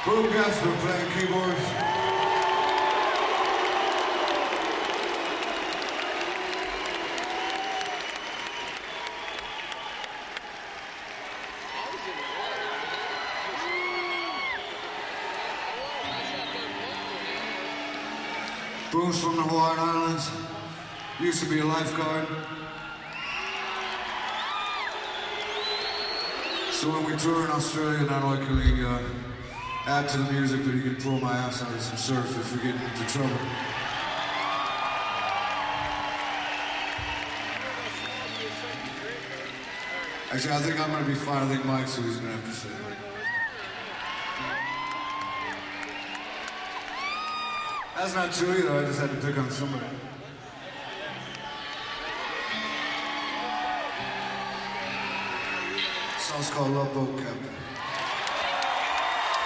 Boom Gaspar playing keyboards. Boom's from the Hawaiian Islands. Used to be a lifeguard. So when we tour in Australia, not only can we add to the music, but he can pull my ass out of some surf if we get into trouble. Actually, I think I'm going to be fine. I think Mike's who he's going to have to say. That's not true either. I just had to pick on somebody. Song's called Love Boat Captain.